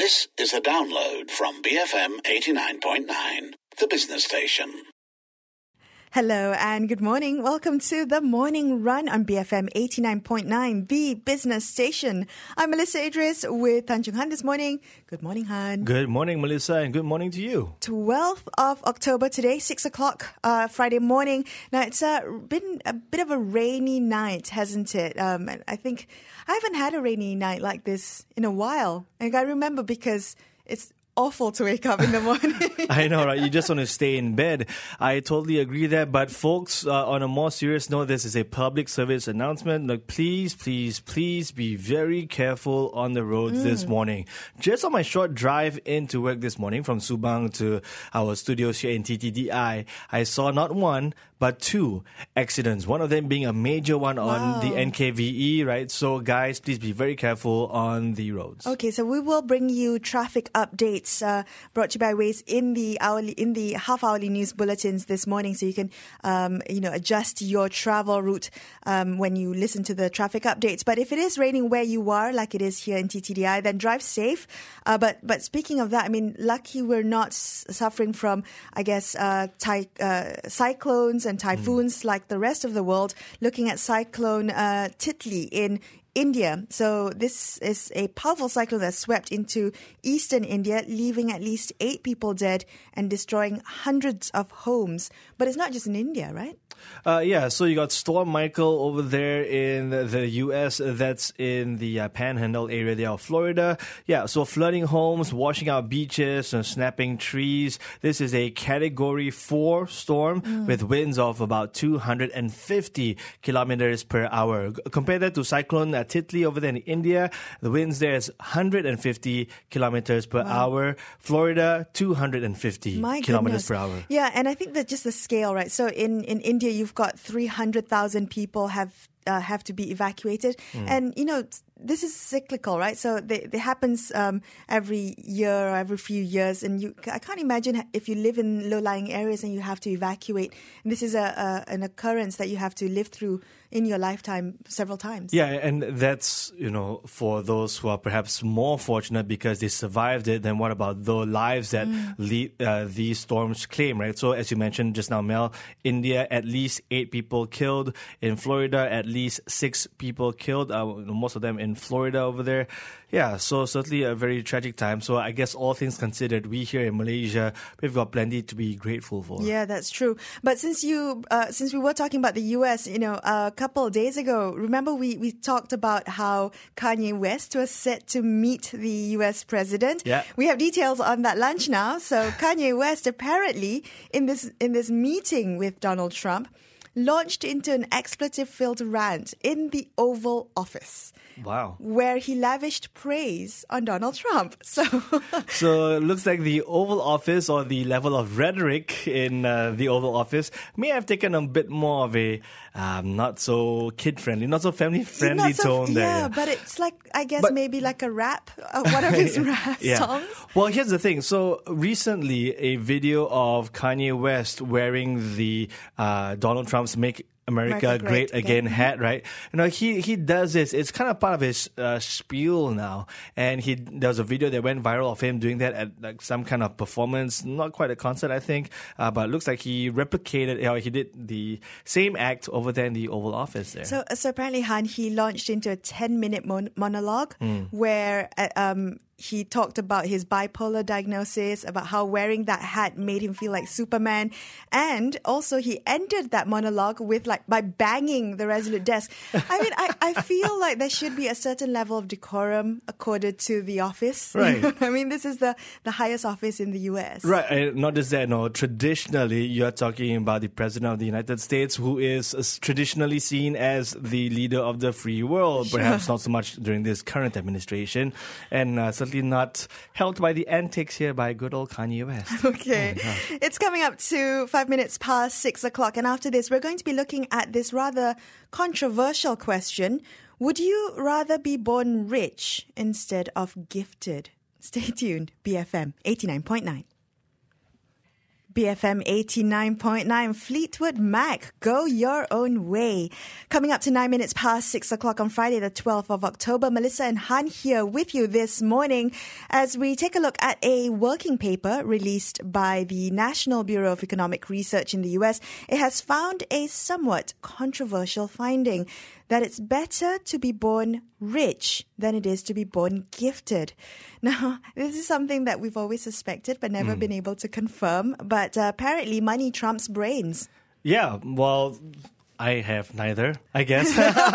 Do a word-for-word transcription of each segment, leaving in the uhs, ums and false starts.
This is a download from B F M eighty-nine point nine, the business station. Hello and good morning. Welcome to the Morning Run on B F M eighty-nine point nine, the business station. I'm Melissa Idris with Tan Chung Han this morning. Good morning, Han. Good morning, Melissa, and good morning to you. twelfth of October today, six o'clock uh, Friday morning. Now, it's uh, been a bit of a rainy night, hasn't it? Um, I think I haven't had a rainy night like this in a while. And I remember because it's awful to wake up in the morning. I know, right? You just want to stay in bed. I totally agree there. But folks, uh, on a more serious note, this is a public service announcement. Look, please, please, please be very careful on the roads mm. this morning. Just on my short drive into work this morning from Subang to our studios here in T T D I, I saw not one, but two accidents. One of them being a major one wow. on the N K V E, right? So guys, please be very careful on the roads. Okay, so we will bring you traffic updates uh, brought to you by Waze in the hourly, in the half-hourly news bulletins this morning, so you can, um, you know, adjust your travel route um, when you listen to the traffic updates. But if it is raining where you are, like it is here in T T D I, then drive safe. Uh, but but speaking of that, I mean, lucky we're not s- suffering from, I guess, uh, ty- uh, cyclones and typhoons mm. like the rest of the world. Looking at Cyclone uh, Titli in India. So this is a powerful cyclone that swept into eastern India, leaving at least eight people dead and destroying hundreds of homes. But it's not just in India, right? Uh, yeah, so you got Storm Michael over there in the U S. That's in the uh, Panhandle area there of Florida. Yeah, so flooding homes, washing out beaches, and snapping trees. This is a Category four storm mm. with winds of about two hundred fifty kilometers per hour. Compare that to Cyclone uh, Titli over there in India. The winds there is one hundred fifty kilometers per wow. hour. Florida, two hundred fifty My kilometers goodness. per hour. Yeah, and I think that just the scale, right? So in, in India, you've got three hundred thousand people have uh, have to be evacuated. Mm. And, you know, this is cyclical, right? So it happens um, every year or every few years. And you, I can't imagine if you live in low-lying areas and you have to evacuate. And this is a, a an occurrence that you have to live through in your lifetime several times. Yeah, and that's, you know, for those who are perhaps more fortunate because they survived it, then what about the lives that mm. le- uh, these storms claim, right? So as you mentioned just now, Mel, India, at least eight people killed. In Florida, at least six people killed, uh, most of them in Florida over there. Yeah, so certainly a very tragic time. So I guess all things considered, we here in Malaysia, we've got plenty to be grateful for. Yeah, that's true. But since you, uh, since we were talking about the U S, you know, a couple of days ago, remember we, we talked about how Kanye West was set to meet the U S president. Yeah. We have details on that lunch now. So Kanye West apparently in this in this meeting with Donald Trump launched into an expletive-filled rant in the Oval Office. Wow. Where he lavished praise on Donald Trump. So so it looks like the Oval Office, or the level of rhetoric in uh, the Oval Office, may have taken a bit more of a um, not so kid-friendly, not so family-friendly so, tone yeah, there. Yeah, but it's like, I guess, but, maybe like a rap, uh, one of his rap yeah. songs. Well, here's the thing. So recently, a video of Kanye West wearing the uh, Donald Trump's Make America, America Great, Great Again, Again hat, right? You know, he he does this. It's kind of part of his uh, spiel now. And he there was a video that went viral of him doing that at like some kind of performance, not quite a concert, I think, uh, but it looks like he replicated, you know, he did the same act over there in the Oval Office there. So, so apparently, Han, he launched into a ten-minute mon- monologue mm. where uh, um, he talked about his bipolar diagnosis, about how wearing that hat made him feel like Superman. And also he ended that monologue with like by banging the Resolute desk. I mean, I, I feel like there should be a certain level of decorum accorded to the office. Right. I mean, this is the, the highest office in the U S. Right. And not just that, no. Traditionally, you're talking about the President of the United States, who is traditionally seen as the leader of the free world. Sure. Perhaps not so much during this current administration. And uh, certainly not helped by the antics here by good old Kanye West. Okay. Oh, it's coming up to five minutes past six o'clock. And after this, we're going to be looking at this rather controversial question. Would you rather be born rich instead of gifted? Stay tuned. B F M eighty-nine point nine. B F M eighty-nine point nine, Fleetwood Mac, Go Your Own Way. Coming up to nine minutes past six o'clock on Friday, the twelfth of October. Melissa and Han here with you this morning as we take a look at a working paper released by the National Bureau of Economic Research in the U S. It has found a somewhat controversial finding that it's better to be born rich than it is to be born gifted. Now, this is something that we've always suspected but never mm. been able to confirm. But uh, apparently money trumps brains. Yeah, well, I have neither, I guess.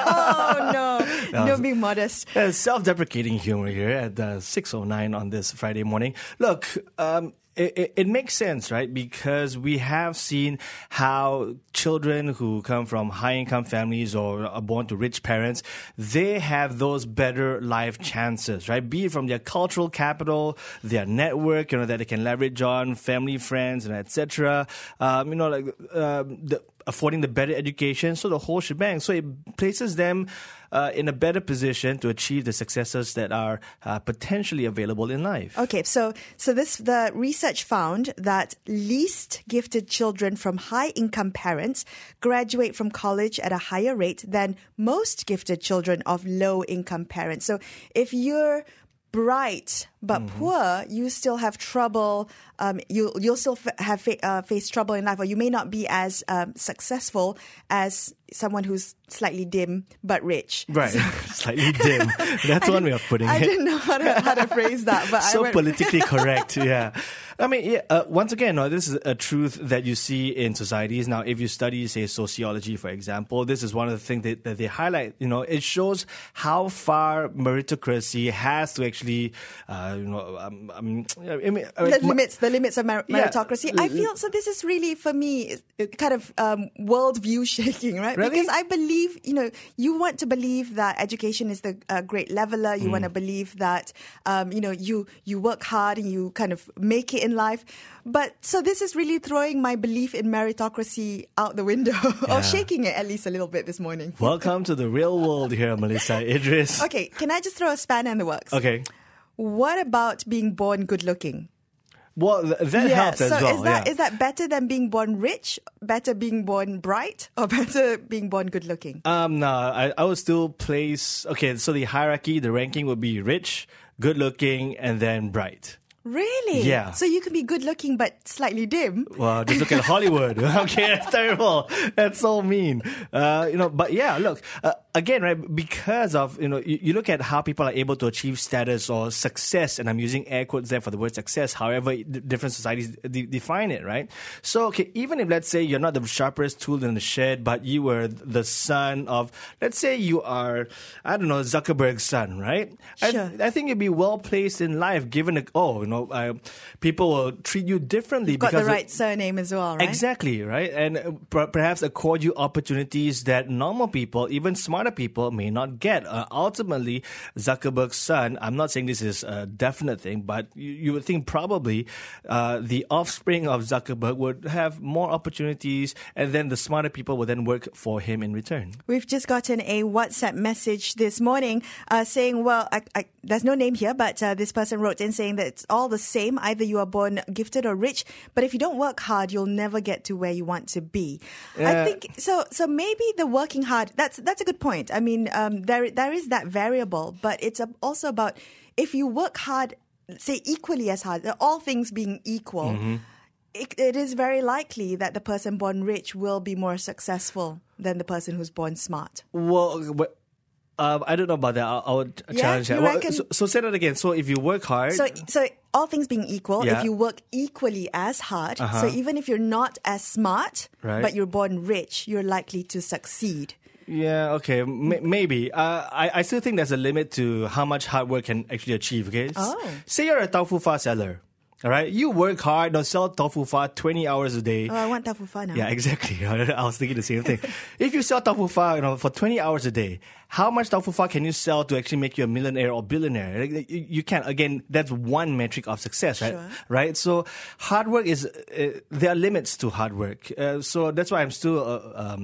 Oh, no. No, Don't be modest. Uh, self-deprecating humor here at uh, six oh nine on this Friday morning. Look, um, It, it, it makes sense, right? Because we have seen how children who come from high-income families or are born to rich parents, they have those better life chances, right? Be it from their cultural capital, their network, you know, that they can leverage on, family, friends, and et cetera. Um, you know, like um, the, affording the better education, so the whole shebang. So it places them uh, in a better position to achieve the successes that are uh, potentially available in life. Okay, so so this the research found that least gifted children from high-income parents graduate from college at a higher rate than most gifted children of low-income parents. So if you're bright but mm-hmm. poor, you still have trouble. Um, you you'll still f- have fa- uh, face trouble in life, or you may not be as um, successful as someone who's slightly dim but rich. Right, so, slightly dim. That's one way of putting I it. I didn't know how to how to phrase that, but so I went politically correct. Yeah, I mean, yeah. Uh, once again, no, this is a truth that you see in societies. Now, if you study, say, sociology, for example, this is one of the things that, that they highlight. You know, it shows how far meritocracy has to actually, uh, you know, um, um, I mean, the limits the limits of mer- yeah. meritocracy. I feel so. This is really for me it, kind of um, worldview shaking, right? Really? Because I believe, you know, you want to believe that education is the uh, great leveler. You mm. want to believe that, um, you know, you you work hard and you kind of make it in life. But so this is really throwing my belief in meritocracy out the window, yeah. or shaking it at least a little bit this morning. Welcome to the real world here, Melissa Idris. Okay, can I just throw a spanner in the works? Okay. What about being born good looking? Well, th- that yeah, helps as so well. Is that, yeah. is that better than being born rich, better being born bright, or better being born good looking? Um, no, I, I would still place... Okay, so the hierarchy, the ranking would be rich, good looking, and then bright. Really? Yeah. So you can be good looking but slightly dim? Well, just look at Hollywood. Okay, that's terrible. That's so mean. Uh, you know, but yeah, look, uh, again, right, because of, you know, you, you look at how people are able to achieve status or success, and I'm using air quotes there for the word success, however d- different societies d- define it, right? So, okay, even if, let's say, you're not the sharpest tool in the shed, but you were the son of, let's say you are, I don't know, Zuckerberg's son, right? Sure. I, I think you'd be well placed in life given, a, oh, you know, uh, people will treat you differently. You've got because the right of, surname as well, right? Exactly, right? And uh, per- perhaps accord you opportunities that normal people, even smarter people, may not get. Uh, ultimately, Zuckerberg's son, I'm not saying this is a definite thing, but you, you would think probably uh, the offspring of Zuckerberg would have more opportunities, and then the smarter people would then work for him in return. We've just gotten a WhatsApp message this morning uh, saying, well, I, I, there's no name here, but uh, this person wrote in saying that it's all the same. Either you are born gifted or rich, but if you don't work hard, you'll never get to where you want to be. Uh, I think so. So maybe the working hard. That's that's a good point. I mean, um, there there is that variable, but it's also about if you work hard, say equally as hard. All things being equal, mm-hmm. it, it is very likely that the person born rich will be more successful than the person who's born smart. Well. But- Um, I don't know about that. I, I would yeah, challenge that. Well, so, so say that again. So if you work hard... So, so all things being equal, yeah. if you work equally as hard, uh-huh. so even if you're not as smart, right. but you're born rich, you're likely to succeed. Yeah, okay, M- maybe. Uh, I, I still think there's a limit to how much hard work can actually achieve, okay? Oh. Say you're a tofu fa seller. All right, you work hard, don't sell tofu fa twenty hours a day. Oh, I want tofu fa now. Yeah, exactly. I was thinking the same thing. If you sell tofu fa, you know, for twenty hours a day, how much tofu fa can you sell to actually make you a millionaire or billionaire? Like, you, you can't. Again, that's one metric of success, right? Sure. Right. So hard work is uh, there are limits to hard work. Uh, so that's why I'm still uh, um,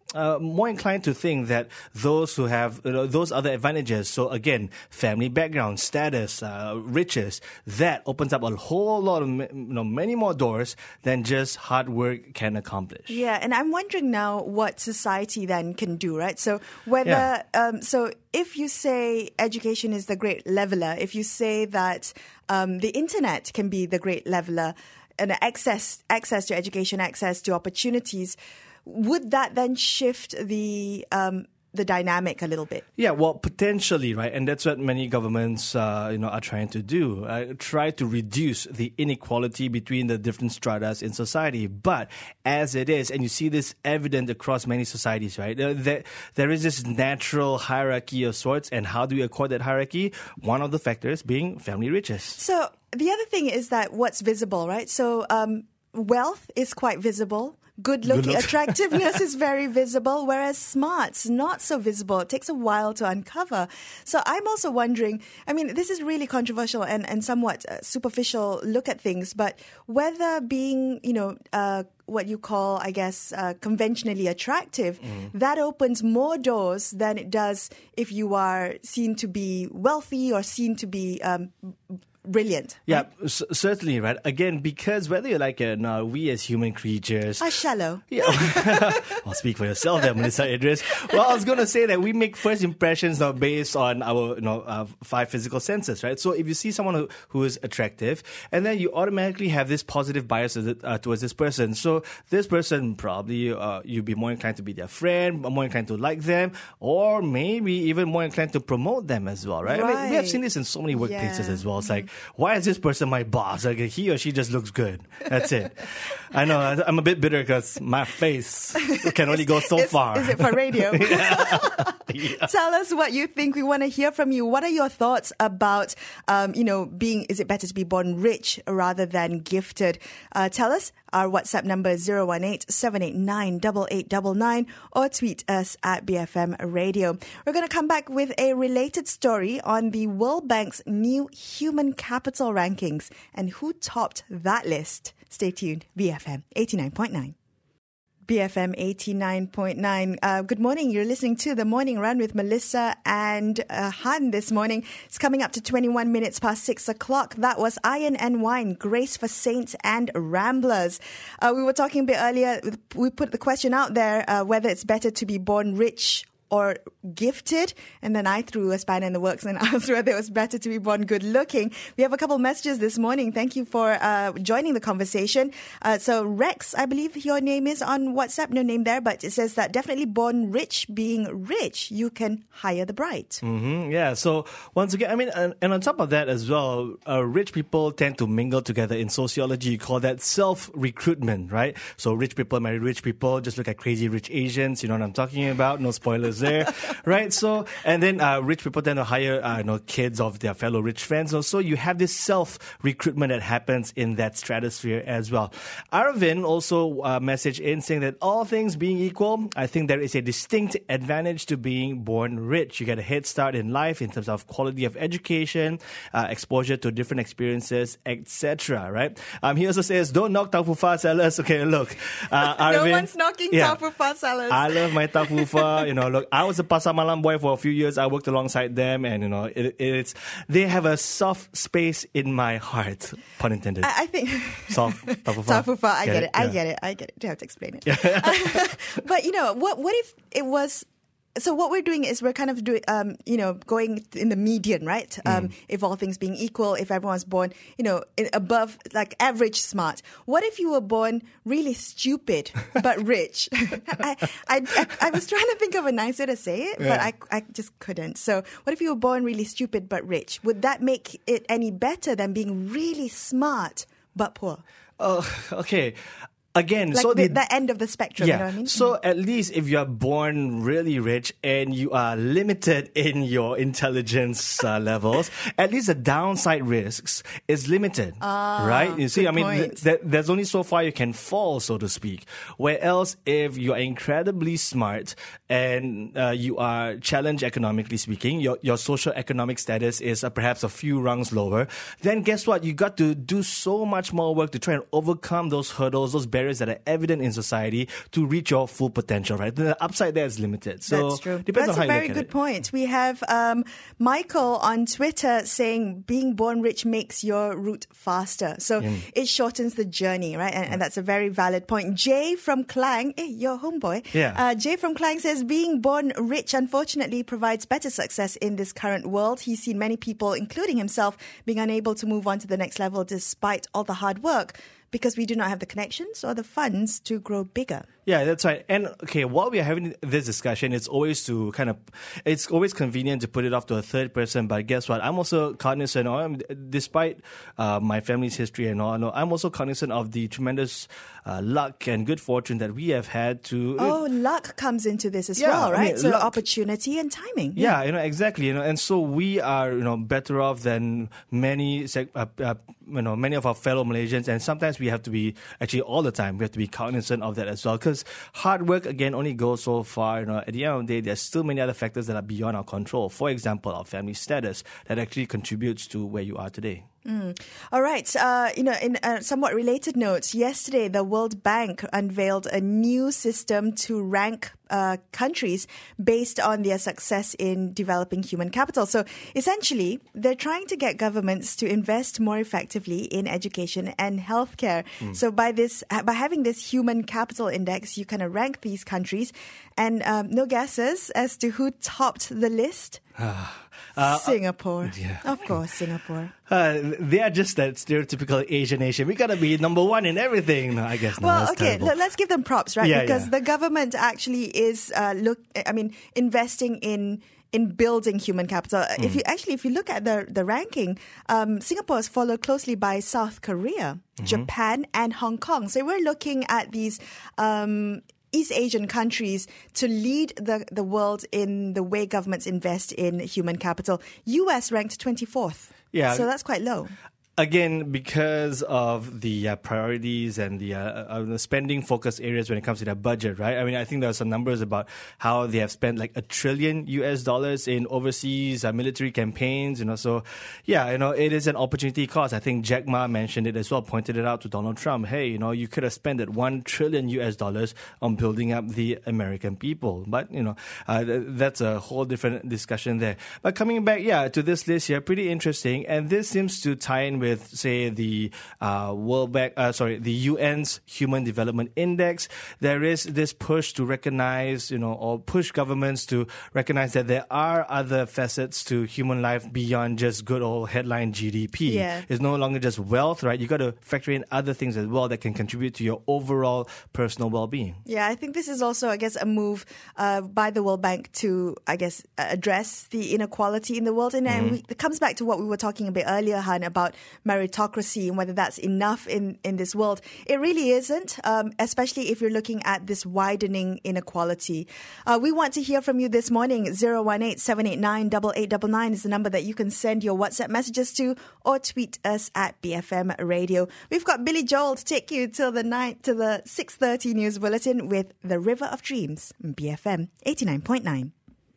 uh, more inclined to think that those who have you know, those other advantages, so again, family background, status, uh, riches, that opens up a whole lot of, you know, many more doors than just hard work can accomplish. Yeah, and I'm wondering now what society then can do, right? So whether, Yeah. um, so if you say education is the great leveler, if you say that um, the internet can be the great leveler, and access access to education, access to opportunities, would that then shift the um, the dynamic a little bit? Yeah, well, potentially, right? And that's what many governments, uh, you know, are trying to do. Uh, try to reduce the inequality between the different stratas in society. But as it is, and you see this evident across many societies, right? Uh, there, there is this natural hierarchy of sorts. And how do we accord that hierarchy? One of the factors being family riches. So the other thing is that what's visible, right? So um, wealth is quite visible. Good looking, Good look. attractiveness is very visible, whereas smart's not so visible. It takes a while to uncover. So I'm also wondering, I mean, this is really controversial and, and somewhat uh, superficial look at things, but whether being, you know, uh, what you call, I guess, uh, conventionally attractive, mm. that opens more doors than it does if you are seen to be wealthy or seen to be um, brilliant. Yeah, right? c- certainly, right? Again, because whether you like it or not, we as human creatures are shallow. Yeah. I'll speak for yourself there, Melissa Idris. Well, I was going to say that we make first impressions now based on our you know uh, five physical senses, right? So if you see someone who, who is attractive, and then you automatically have this positive bias uh, towards this person. So this person probably uh, you'd be more inclined to be their friend, more inclined to like them, or maybe even more inclined to promote them as well, right? Right. I mean, we have seen this in so many workplaces Yeah. as well. It's like, why is this person my boss? Like, he or she just looks good. That's it. I know, I'm a bit bitter because my face can only go so is, far. Is it for radio? yeah. Yeah. Tell us what you think. We want to hear from you. What are your thoughts about, um, you know, being, is it better to be born rich rather than gifted? Uh, tell us. Our WhatsApp number is zero one eight, seven eight nine, eight eight nine nine or tweet us at B F M Radio. We're going to come back with a related story on the World Bank's new human capital rankings and who topped that list. Stay tuned. B F M eighty-nine point nine. B F M eighty-nine point nine. Uh, good morning. You're listening to The Morning Run with Melissa and uh, Han this morning. It's coming up to twenty-one minutes past six o'clock. That was Iron and Wine, Grace for Saints and Ramblers. Uh, we were talking a bit earlier. We put the question out there uh, whether it's better to be born rich or gifted, and then I threw a spanner in the works and asked whether it was better to be born good looking. We have a couple of messages this morning. Thank you for uh, joining the conversation. Uh, so Rex, I believe your name is on WhatsApp, no name there, but it says that definitely born rich, being rich, you can hire the bride. Mm-hmm, yeah, so once again, I mean, and, and on top of that as well, uh, rich people tend to mingle together. In sociology, you call that self-recruitment, right? So rich people marry rich people. Just look at Crazy Rich Asians, you know what I'm talking about? No spoilers there, right? So, and then uh, rich people tend to hire, uh, you know, kids of their fellow rich friends. So you have this self-recruitment that happens in that stratosphere as well. Arvin also uh, messaged in saying that all things being equal, I think there is a distinct advantage to being born rich. You get a head start in life in terms of quality of education, uh, exposure to different experiences, et cetera. Right? Um, he also says, "Don't knock taufu fa sellers." Okay, look, uh, Arvin, No one's knocking yeah, taufu fa sellers. I love my taufu fa. You know, look, I was a Pasar Malam boy for a few years. I worked alongside them, and you know, it, it's they have a soft space in my heart. Pun intended. I, I think Soft taufu fa. taufu fa. I Get get it? it. I Yeah. get it. I get it. You have to explain it. But you know, what? What if it was? So what we're doing is we're kind of doing, um, you know, going in the median, right? Um, Mm. If all things being equal, if everyone's born, you know, in, above like average smart. What if you were born really stupid but rich? I, I, I, I was trying to think of a nice way to say it, but Yeah. I, I just couldn't. So what if you were born really stupid but rich? Would that make it any better than being really smart but poor? Oh, okay. Again, Like so the, the, the end of the spectrum, yeah. you know what I mean? So at least if you are born really rich and you are limited in your intelligence uh, levels, at least the downside risks is limited, Ah, right? You see, good I mean, point. th- th- there's only so far you can fall, so to speak. Whereas if you are incredibly smart and uh, you are challenged economically speaking, your your social economic status is uh, perhaps a few rungs lower, then guess what? You got to do so much more work to try and overcome those hurdles, those barriers barriers that are evident in society to reach your full potential, right? The upside there is limited. So That's true. depends That's on how a you very look good at it. point. We have um, Michael on Twitter saying being born rich makes your route faster. So Mm. it shortens the journey, right? And, and that's a very valid point. Jay from Klang, eh, your homeboy. Yeah. Uh, Jay from Klang says being born rich unfortunately provides better success in this current world. He's seen many people, including himself, being unable to move on to the next level despite all the hard work because we do not have the connections or the funds to grow bigger. Yeah, that's right. And okay, while we are having this discussion, it's always to kind of, it's always convenient to put it off to a third person. But guess what? I'm also cognizant, of, despite uh, my family's history and all, I'm also cognizant of the tremendous uh, luck and good fortune that we have had to. Oh, luck comes into this as Yeah, well, I right? mean, so luck. opportunity and timing. Yeah, you know, exactly. You know, and so we are, you know, better off than many, sec- uh, uh, you know, many of our fellow Malaysians. And sometimes we have to be, actually all the time, we have to be cognizant of that as well. Because hard work, again, only goes so far. You know, at the end of the day, there's still many other factors that are beyond our control. For example, our family status that actually contributes to where you are today. Mm. All right. Uh, you know, in a somewhat related notes, yesterday the World Bank unveiled a new system to rank uh, countries based on their success in developing human capital. So essentially, they're trying to get governments to invest more effectively in education and healthcare. Mm. So by this, by having this human capital index, you kind of rank these countries, and um, no guesses as to who topped the list. Uh, Singapore. yeah. Of course, Singapore. Uh, they are just that stereotypical Asian nation. We gotta be number one in everything. No, I guess not. Well, That's okay, terrible. l- let's give them props, right? Yeah, because yeah. the government actually is uh, look. I mean, investing in in building human capital. Mm. If you actually, if you look at the the ranking, um, Singapore is followed closely by South Korea, Mm-hmm. Japan, and Hong Kong. So we're looking at these. Um, East Asian countries to lead the, the world in the way governments invest in human capital. U S ranked twenty-fourth. Yeah. So that's quite low. Again, because of the uh, priorities and the, uh, uh, the spending focus areas when it comes to their budget, right? I mean, I think there are some numbers about how they have spent like a trillion U S dollars in overseas uh, military campaigns, you know. So, yeah, you know, it is an opportunity cost. I think Jack Ma mentioned it as well, pointed it out to Donald Trump. Hey, you know, you could have spent that one trillion U S dollars on building up the American people. But, you know, uh, th- that's a whole different discussion there. But coming back, yeah, to this list here, pretty interesting. And this seems to tie in with with, say, the uh, World Bank, uh, sorry, the U N's Human Development Index, there is this push to recognize, you know, or push governments to recognize that there are other facets to human life beyond just good old headline G D P. Yeah. It's no longer just wealth, right? You got to factor in other things as well that can contribute to your overall personal well-being. Yeah, I think this is also, I guess, a move uh, by the World Bank to, I guess, address the inequality in the world. And, mm-hmm. and we, it comes back to what we were talking a bit earlier, Han, about meritocracy and whether that's enough in, in this world. It really isn't, um, especially if you're looking at this widening inequality. Uh, we want to hear from you this morning. zero one eight, seven eight nine, eight eight nine nine is the number that you can send your WhatsApp messages to, or tweet us at B F M Radio. We've got Billy Joel to take you till the night to the six thirty news bulletin with The River of Dreams, B F M eighty-nine point nine.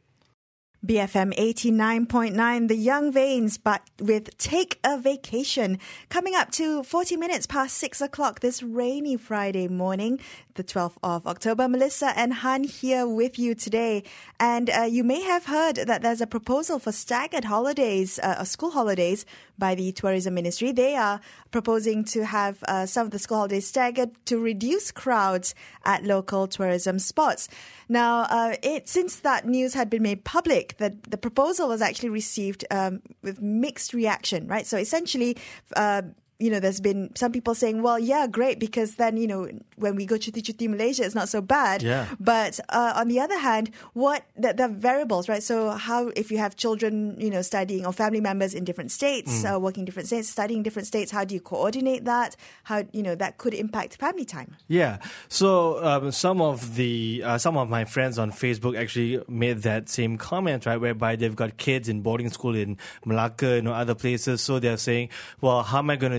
B F M eighty-nine point nine, The Young Veins, but with Take a Vacation. Coming up to forty minutes past six o'clock this rainy Friday morning, the twelfth of October. Melissa and Han here with you today. And uh, you may have heard that there's a proposal for staggered holidays, uh, or school holidays, by the Tourism Ministry. They are proposing to have uh, some of the school holidays staggered to reduce crowds at local tourism spots. Now, uh, it since that news had been made public, that the proposal was actually received um, with mixed reaction, right? So essentially, uh, you know, there's been some people saying, well, yeah, great, because then, you know, when we go chuti-chuti Malaysia, it's not so bad. Yeah. But uh, on the other hand, what the, the variables, right? So how, if you have children, you know, studying or family members in different states, mm. uh, working in different states, studying in different states, how do you coordinate that? How, you know, that could impact family time. Yeah. So um, some of the, uh, some of my friends on Facebook actually made that same comment, right? Whereby they've got kids in boarding school in Malacca and you know, other places. So they're saying, well, how am I going to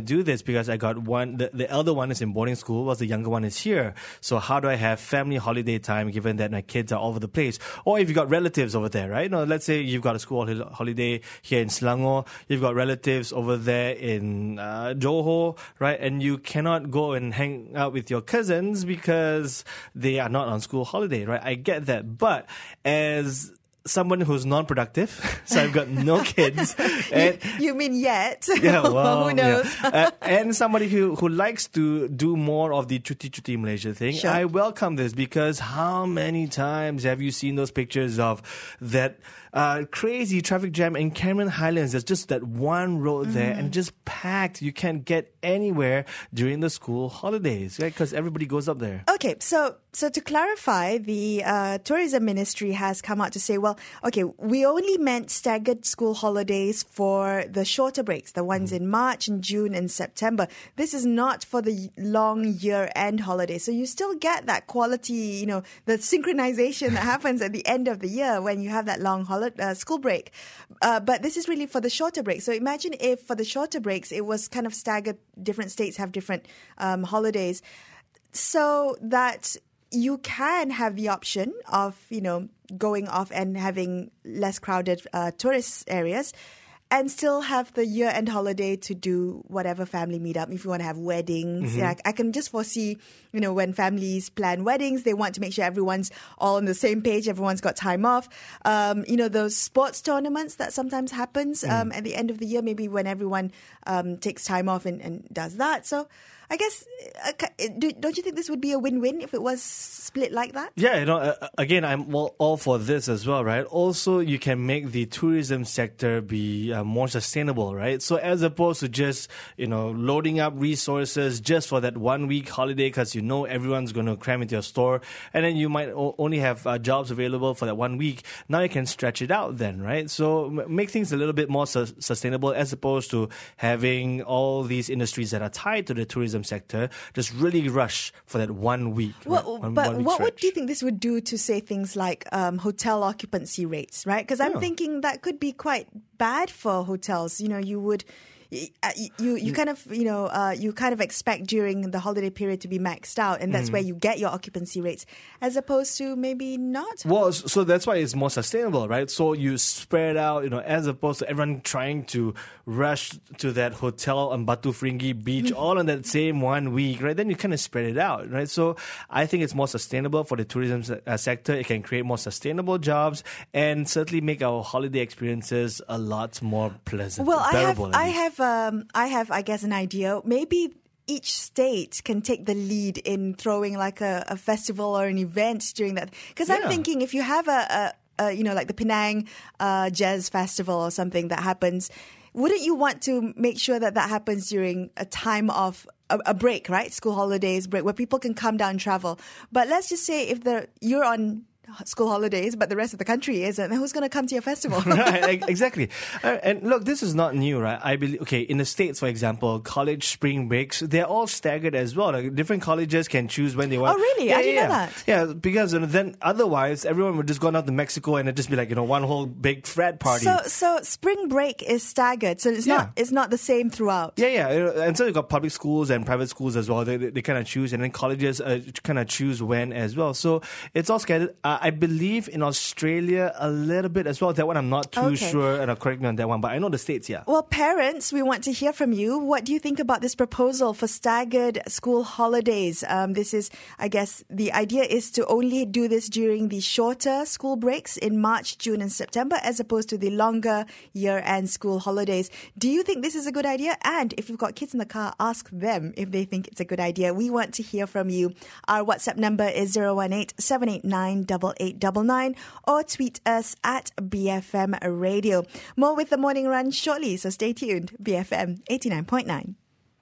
do this because I got one, the, the elder one is in boarding school, whilst the younger one is here. So how do I have family holiday time given that my kids are all over the place? Or if you've got relatives over there, right? No, let's say you've got a school hol- holiday here in Selangor, you've got relatives over there in uh, Johor, right? And you cannot go and hang out with your cousins because they are not on school holiday, right? I get that. But as someone who's non-productive, so I've got no kids. And you, you mean yet? Yeah, well, who knows? Yeah. uh, and somebody who, who likes to do more of the Cuti Cuti Malaysia thing, Sure. I welcome this because how many times have you seen those pictures of that uh, crazy traffic jam in Cameron Highlands? There's just that one road mm-hmm. there and just packed. You can't get anywhere during the school holidays, right? Because everybody goes up there. Okay, so so to clarify, the uh, tourism ministry has come out to say, well, okay, we only meant staggered school holidays for the shorter breaks, the ones in March and June and September. This is not for the long year-end holidays. So you still get that quality, you know, the synchronization that happens at the end of the year when you have that long holiday, uh, school break. Uh, but this is really for the shorter breaks. So imagine if for the shorter breaks, it was kind of staggered, different states have different um, holidays, so that you can have the option of, you know, going off and having less crowded uh, tourist areas and still have the year-end holiday to do whatever family meetup. If you want to have weddings, Mm-hmm. yeah, I can just foresee, you know, when families plan weddings, they want to make sure everyone's all on the same page, everyone's got time off. Um, you know, those sports tournaments that sometimes happens um, mm. at the end of the year, maybe when everyone um, takes time off and, and does that. So I guess, uh, don't you think this would be a win-win if it was split like that? Yeah, you know, uh, again, I'm all, all for this as well, right? Also, you can make the tourism sector be uh, more sustainable, right? So as opposed to just, you know, loading up resources just for that one week holiday because you know everyone's going to cram into your store and then you might o- only have uh, jobs available for that one week. Now you can stretch it out then, right? So m- make things a little bit more su- sustainable as opposed to having all these industries that are tied to the tourism sector just really rush for that one week. Well, right? one, but one week what stretch. would do you think this would do to say things like um, hotel occupancy rates, right? Because I'm Yeah. thinking that could be quite bad for hotels. You know, you would. You you kind of you know uh, you kind of expect during the holiday period to be maxed out, and that's mm. where you get your occupancy rates, as opposed to maybe not. Well, so that's why it's more sustainable, right? So you spread out, you know, as opposed to everyone trying to rush to that hotel on Batu Feringhi Beach all in that same one week, right? Then you kind of spread it out, right? So I think it's more sustainable for the tourism se- uh, sector. It can create more sustainable jobs and certainly make our holiday experiences a lot more pleasant. Well, I have, at I least. have. Um, I have, I guess, an idea. Maybe each state can take the lead in throwing like a, a festival or an event during that. Because Yeah. I'm thinking if you have a, a, a you know, like the Penang uh, Jazz Festival or something that happens, wouldn't you want to make sure that that happens during a time of a, a break, right? School holidays break where people can come down and travel. But let's just say if the you're on school holidays, but the rest of the country isn't, then who's going to come to your festival? Right, exactly. Uh, and look, this is not new, right? I believe, okay, in the States, for example, college spring breaks, they're all staggered as well. Like, different colleges can choose when they want. Oh, really? Yeah, I didn't yeah, know yeah. that. Yeah, because you know, then otherwise, everyone would just go out to Mexico and it'd just be like, you know, one whole big frat party. So, so spring break is staggered, so it's Yeah. not it's not the same throughout. Yeah, yeah. You know, and so you've got public schools and private schools as well. They, they, they kind of choose, and then colleges uh, kind of choose when as well. So it's all scattered. Uh, I believe in Australia a little bit as well. That one I'm not too Okay. sure, and uh, correct me on that one, but I know the States, yeah. Well, parents, we want to hear from you. What do you think about this proposal for staggered school holidays? Um, this is, I guess, the idea is to only do this during the shorter school breaks in March, June, and September, as opposed to the longer year-end school holidays. Do you think this is a good idea? And if you've got kids in the car, ask them if they think it's a good idea. We want to hear from you. Our WhatsApp number is zero one eight, seven eight nine, eight eight nine nine or tweet us at B F M Radio. More with the morning run shortly, so stay tuned. B F M eighty-nine point nine.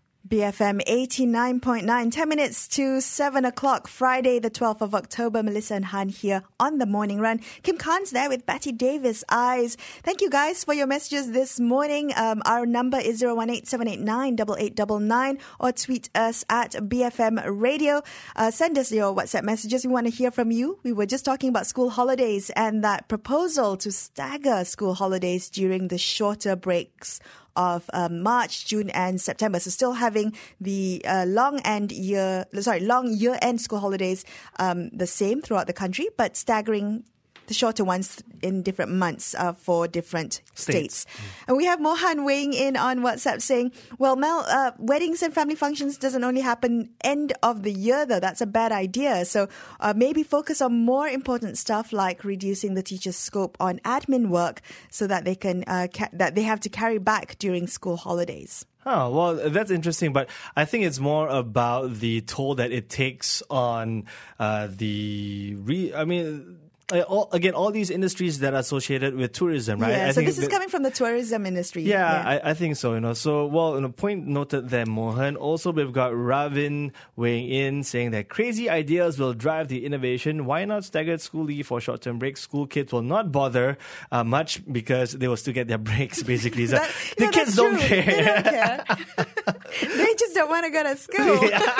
B F M eighty-nine point nine, ten minutes to seven o'clock, Friday the twelfth of October. Melissa and Han here on The Morning Run. Kim Khan's there with Betty Davis, Eyes. Thank you guys for your messages this morning. Um, our number is zero one eight, seven eight nine, eight eight nine nine or tweet us at B F M Radio. Uh, send us your WhatsApp messages. We want to hear from you. We were just talking about school holidays and that proposal to stagger school holidays during the shorter breaks of um, March, June, and September. So still having the uh, long end year, sorry, long year end school holidays um, the same throughout the country, but staggering the shorter ones in different months uh, for different states. states. Mm. And we have Mohan weighing in on WhatsApp saying, well, Mel, uh, weddings and family functions doesn't only happen end of the year, though. That's a bad idea. So uh, maybe focus on more important stuff like reducing the teacher's scope on admin work so that they can uh, ca- that they have to carry back during school holidays. Oh, well, that's interesting, but I think it's more about the toll that it takes on uh, the... Re- I mean... Uh, all, again, all these industries that are associated with tourism, right? Yeah, I so think this is that, coming from the tourism industry. Yeah, yeah. I, I think so, you know. So, well, you know, point noted there, Mohan. Also, we've got Ravin weighing in, saying that crazy ideas will drive the innovation. Why not staggered school leave for short-term breaks? School kids will not bother uh, much because they will still get their breaks, basically. So that, the no, kids don't true. care. They don't care. They just don't want to go to school. Yeah.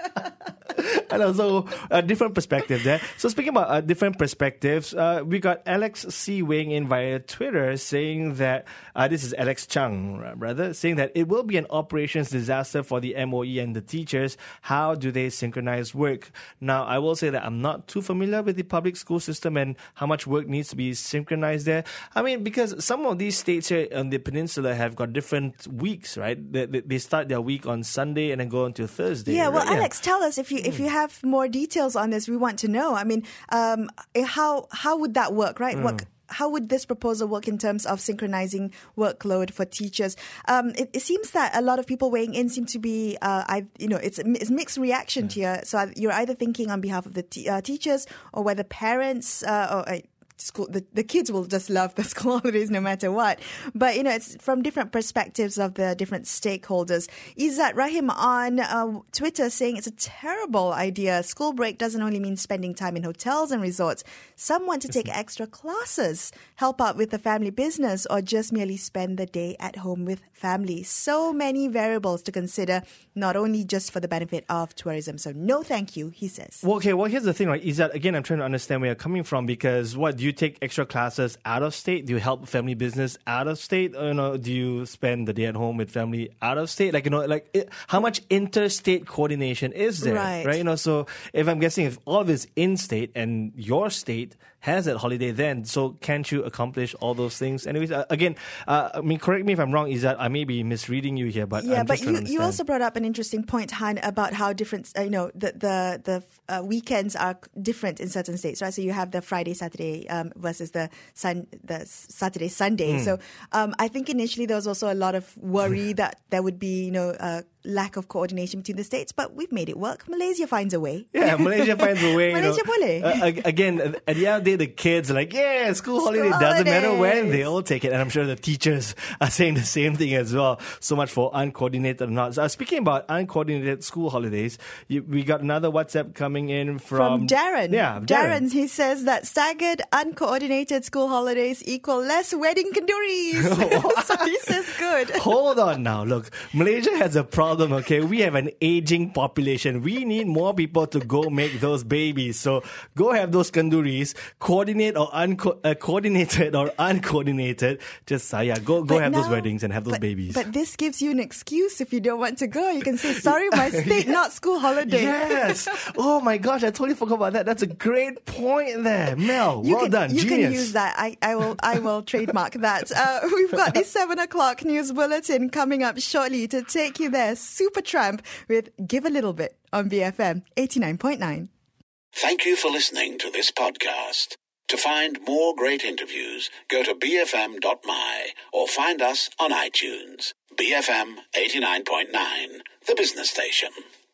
And also a different perspective there. So speaking about uh, different perspectives, uh, we got Alex C weighing in via Twitter saying that, uh, this is Alex Chung, rather, saying that it will be an operations disaster for the M O E and the teachers. How do they synchronize work? Now, I will say that I'm not too familiar with the public school system and how much work needs to be synchronized there. I mean, because some of these states here on the peninsula have got different weeks, right? They, they start their week on Sunday and then go until Thursday. Yeah, well, right? yeah. Alex, tell us if you if you have more details on this. We want to know. I mean, um, how how would that work, right? Mm. What how would this proposal work in terms of synchronizing workload for teachers? Um, it, it seems that a lot of people weighing in seem to be, uh, I you know, it's it's mixed reaction yeah. here. So you're either thinking on behalf of the t- uh, teachers or whether parents uh, or. Uh, School, the, the kids will just love the school holidays no matter what. But, you know, it's from different perspectives of the different stakeholders. Izzat Rahim on uh, Twitter saying it's a terrible idea. School break doesn't only mean spending time in hotels and resorts. Some want to take extra classes, help out with the family business, or just merely spend the day at home with family. So many variables to consider, not only just for the benefit of tourism. So no thank you, he says. Well, okay, well, here's the thing, right? Izzat, again, I'm trying to understand where you're coming from because what, do you take extra classes out of state? Do you help family business out of state? Or, you know, do you spend the day at home with family out of state? Like, you know, like it, how much interstate coordination is there? Right. Right. You know, so if I'm guessing if all of it's in state and your state has that holiday then, so can't you accomplish all those things? Anyways, uh, again, uh, I mean, correct me if I'm wrong, is that I may be misreading you here, but yeah, I'm but just trying you, to you also brought up an interesting point, Han, about how different, uh, you know, the the the uh, weekends are different in certain states, right? So you have the Friday, Saturday um, versus the sun, the Saturday, Sunday. Mm. So um, I think initially there was also a lot of worry that there would be, you know, uh, lack of coordination between the states, but we've made it work. Malaysia finds a way. Yeah, Malaysia finds a way. Malaysia you know. boleh. Uh, again, at the end of the day, the kids are like, yeah, school, School holiday doesn't matter when, holidays. they all take it. And I'm sure the teachers are saying the same thing as well. So much for uncoordinated or not. So, uh, speaking about uncoordinated school holidays, you, we got another WhatsApp coming in from... From Darren. Yeah, Darren. Darren, he says that staggered, uncoordinated school holidays equal less wedding kanduris. So he says good. Hold on now. Look, Malaysia has a problem, okay? We have an aging population. We need more people to go make those babies. So go have those kanduris, coordinate or unco- uh, coordinated or uncoordinated. Just uh, yeah, go go But have now, those weddings and have those but, babies. But this gives you an excuse if you don't want to go. You can say, sorry, my state, not school holiday. Yes. Oh my gosh, I totally forgot about that. That's a great point there, Mel. You well can, done, you genius. can use that. I, I will I will trademark that. Uh, we've got the seven o'clock news bulletin coming up shortly to take you there. Supertramp with Give a Little Bit on B F M eighty-nine point nine. Thank you for listening to this podcast. To find more great interviews, go to b f m dot m y or find us on iTunes. B F M eighty-nine point nine, the business station.